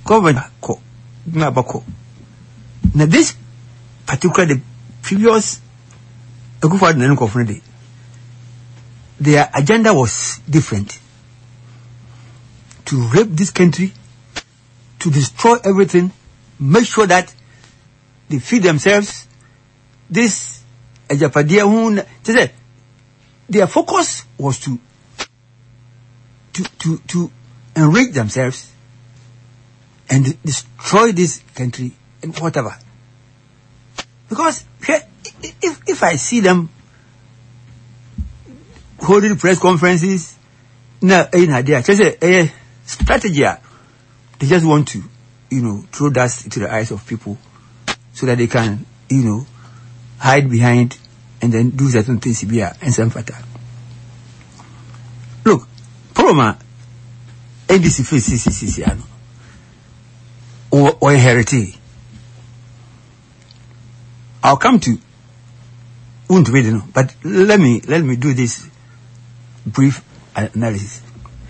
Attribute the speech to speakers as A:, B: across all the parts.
A: government now this particular the previous their agenda was different. To rape this country, to destroy everything, make sure that they feed themselves. This their focus was to enrich themselves and destroy this country and whatever. Because if I see them holding press conferences, strategy, they just want to, throw dust into the eyes of people so that they can, hide behind and then do certain things and some fatal. Look, problem NDC face or inheritance. I'll come to but let me do this brief analysis.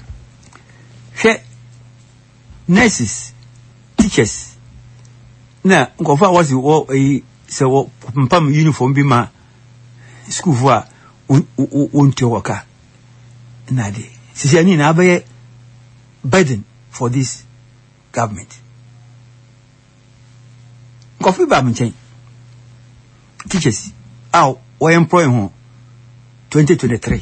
A: Nurses, teachers. Now, Gofa was so uniform bima school for waka. Nade. Sisiani na abaye burden for this government. Gofa ba mchen. Teachers, we employ 2023.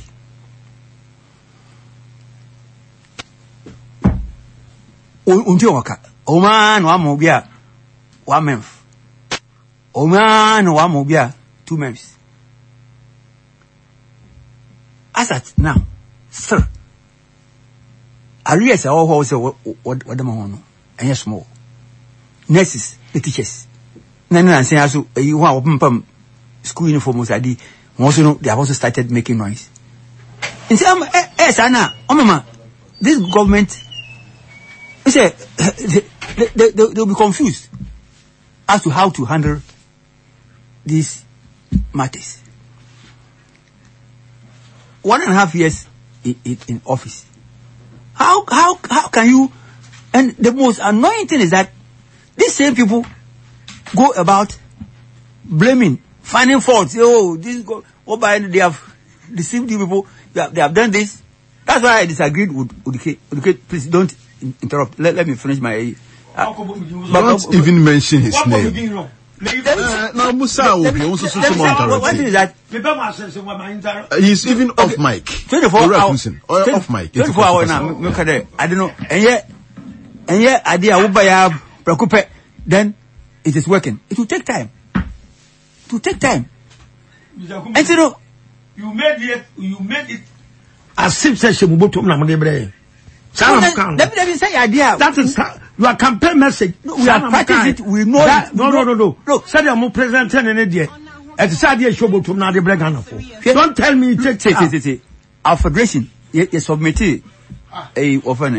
A: Unti waka. Oman wa mobia 1 month. Oman wa mobia 2 months. As at now, sir. Arias all also what the man and yes more. Nurses, the teachers. Nana say also you want school uniforms adi also know they have also started making noise. And say Sana, mama, this government say they'll be confused as to how to handle these matters. 1.5 years in office. How can you? And the most annoying thing is that these same people go about blaming, finding faults. Oh, they have deceived you people. They have done this. That's why I disagreed with Udike. Please don't interrupt. Let me finish my.
B: Don't even mention his name. Now Musa will be also
A: what is that?
B: He's even off mic.
A: 24 hours.
B: Off mic.
A: 24 hours now. Look at that. I don't know. And yet, idea ubaya preocupe. Then it is working. It will take time. And so
C: you made it as if such a mubutum na modebre.
A: Let me say idea.
C: That is your campaign message.
A: No, we are practicing it. We know
C: that,
A: it.
C: No.
A: Look,
C: say I'm presenting an idea. It's a idea show to na debre Ghana for. Don't tell me
A: say. Our federation you submitted a offer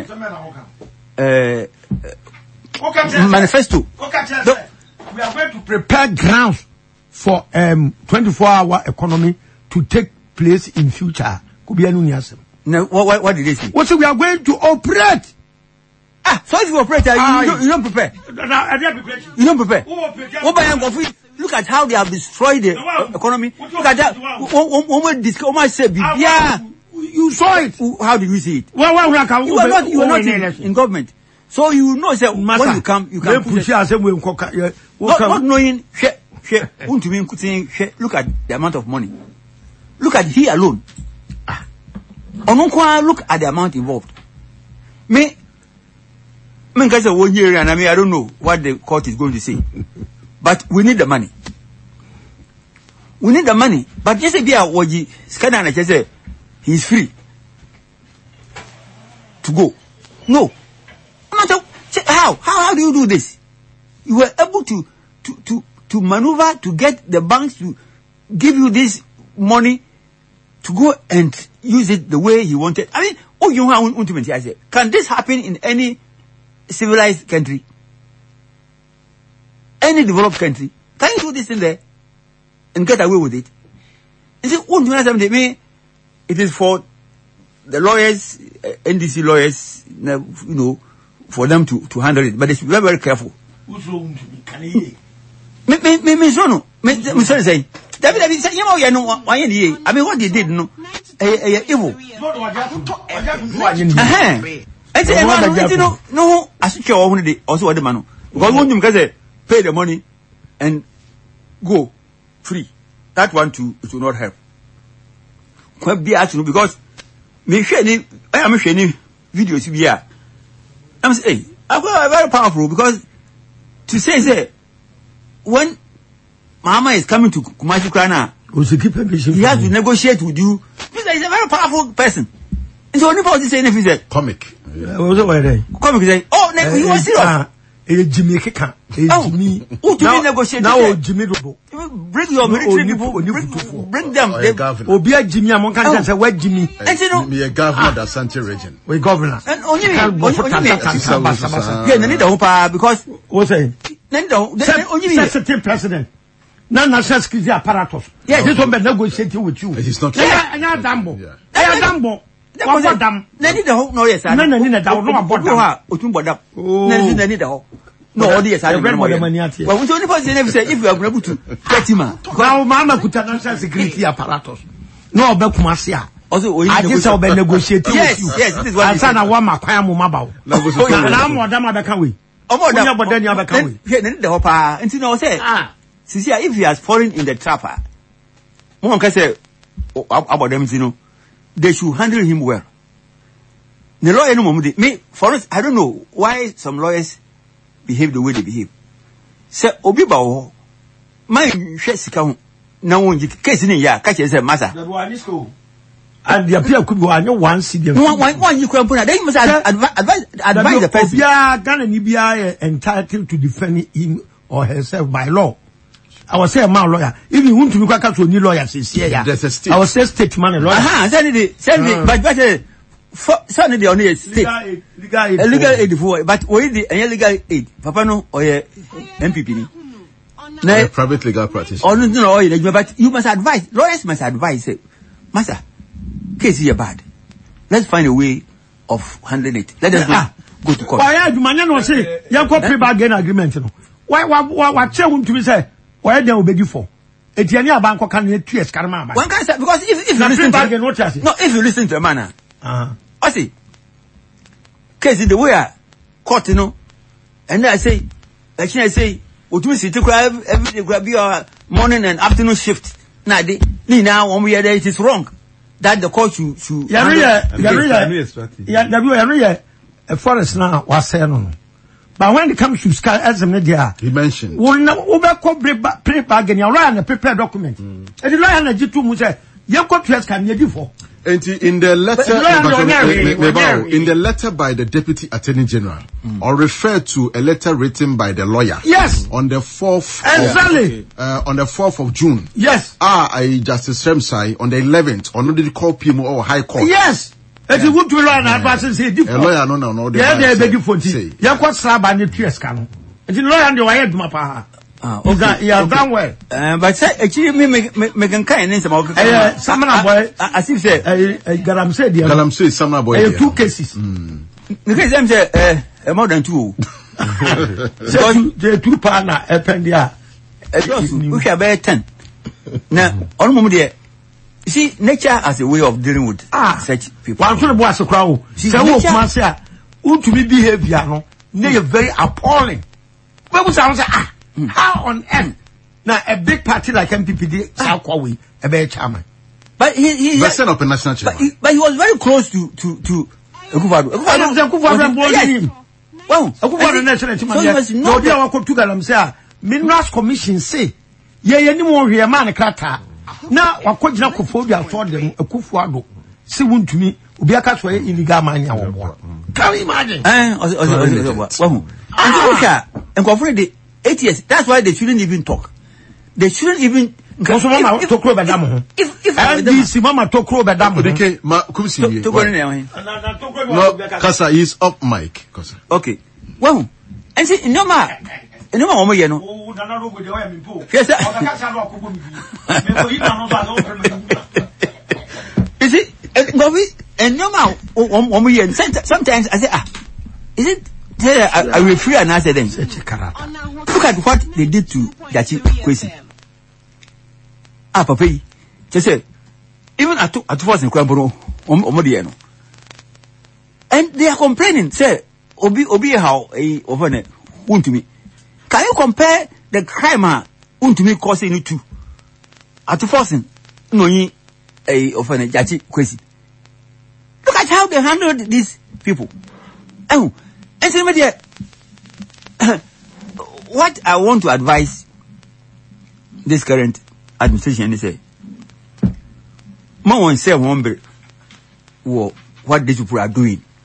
A: manifesto.
C: We are going to prepare grounds for 24-hour economy to take place in future. Could be a new answer.
A: No, what did they say?
C: What we are going to operate.
A: So if you operate, you don't prepare. You don't prepare. Look at how they have destroyed the economy. Look at that.
C: You saw it.
A: How did you see it?
C: You are
A: not in government. So you know that when you come push it. Not knowing, look at the amount of money. Look at he alone. Look at the amount involved. Me, I say 1 year and I don't know what the court is going to say. But we need the money. But just be a Waji Skadana just say he's free to go. No. How do you do this? You were able to maneuver to get the banks to give you this money to go and use it the way he wanted. I mean, can this happen in any civilized country? Any developed country? Can you do this in there and get away with it? It is for the lawyers, NDC lawyers, for them to handle it, but they should be very, very careful. Me so no. Me sorry say. David say, you know, I mean, what they did, no, evil. No, I should show one day also the man. Because when you guys pay the money and go free, that one too, it will not help. Could be actually because me share I am sharing videos here. I'm saying, I got very powerful because to say when Mama is coming to Kumasi Krana, he has to negotiate with you. He's a very powerful person. And so, only say anything, he said,
B: comic.
A: Comic say, oh, you are serious.
C: Jimmy Kika.
A: Jimmy. Who to negotiate?
C: Now, Jimmy,
A: bring your military people, bring them.
C: Obia Jimmy, among countries, where Jimmy.
A: And you know,
B: be a governor of the Asante region.
C: We governor.
A: And only yeah, need the hope because
C: what's saying? Only sensitive president. Now, national security apparatus. Yeah, this one be negotiating with you.
B: It is not.
C: Yeah, Dambo. Yeah, Dambo. What dam?
A: Nani the hope? No, yes, I
C: no, no, about
A: dam. Utumbodap. Nani the hope. No, yes, I remember the money. Well, we only person say if you are able to get him.
C: Now, Mama could national security apparatus. No, Bekumasia. Also, I just saw be negotiating with you.
A: Yes, this is what I
C: said. I want my kwaya mumaba. Now, I'm Dama Bekawi.
A: Oh, more than what then you have come. Here, the hope. And you know, say, see, if he has fallen in the trap, one can say about them, you know. They should handle him well. The lawyer no me for us, I don't know why some lawyers behave the way they behave. Say Obiba my sika na won case ni ya catch say massa.
C: And the appeal could go on one city.
A: One you can put. They must advise the person.
C: Yeah, Ghana ni be entitled to defend him or herself by law. I was saying, my lawyer. If you want to look at new lawyers, I was saying state man lawyer.
A: Send it, but send it on the state. Legal aid for, but we the legal aid. Papa no or MPP.
B: Private legal practitioner.
A: Or no, but you must advise. Lawyers must advise. Master, case is bad. Let's find a way of handling it. Let us go to court.
C: Why do man no say? You go pay bargain agreement. Why tell him to be say? Why they obey you for? Etiani abanko can you 2 years karma.
A: One can say because if you listen to if you listen to a man, I see. Case the way I court, you know, and then I say, what we see to grab every grab your morning and afternoon shift. Now when we are there, it is wrong that the court should. A forest now was saying. But when it comes to sky as a media,
B: he mentioned,
A: we'll play bargain, you write a prepared document. And the lawyer and the 2 Musa, you got to can you for.
B: And in the letter by the Deputy Attorney General, or refer to a letter written by the lawyer.
C: Yes.
B: On the 4th.
C: Exactly.
B: On the 4th of June.
C: Yes.
B: Justice Remsai on the 11th, on the court PMO or High Court.
C: Yes. If you would to learn advice, say different.
B: A lawyer, no.
C: Yeah, they beg you for tea. You quite slab and the tears can. And the lawyer and the way my pa. Okay, you have done well. But say, actually, me can kind of some boy, as if say, Galam
B: said, some boy,
C: 2 cases.
A: The case them say, more than 2.
C: So, the 2 partner, a pendia.
A: We have 10. Now, all moment there. You see, nature has a way of dealing with such people.
C: One thing was a crowd. See, who to be behavior, no, they are very appalling. But we say, how on earth? Now, a big party like MPPD, Sakwawi, a very charmer.
A: But he
B: set up a national chairman.
A: But he was very close to Akufo-Addo.
C: Well, Akufo-Addo national chairman. No, they are going to them say, Minerals Commission say, ye any more here man krata. Now, wakwajina Akufo-Addo afford them Akufo-Addo. See won to me, Ubiaka so illegal man ya wo. Can you imagine? And the 8 years. That's why they shouldn't even talk. They shouldn't even. If Mama talk about
B: no, Kasa is up mic.
A: Okay. Well, and see, no ma, you know. You see, and no ma, sometimes I say, is it I will free and answer them. Look at what they did to Jachi Kwesi. Papa, just say, even at first in Kwaburo, Omodiano. And they are complaining, say, Obi how a over to me. Can you compare the crime to me causing you to? At first, no, a offended Jachi Kwesi. Look at how they handled these people. Oh, and so what I want to advise this current administration is say, "Man, one say one what these people are doing.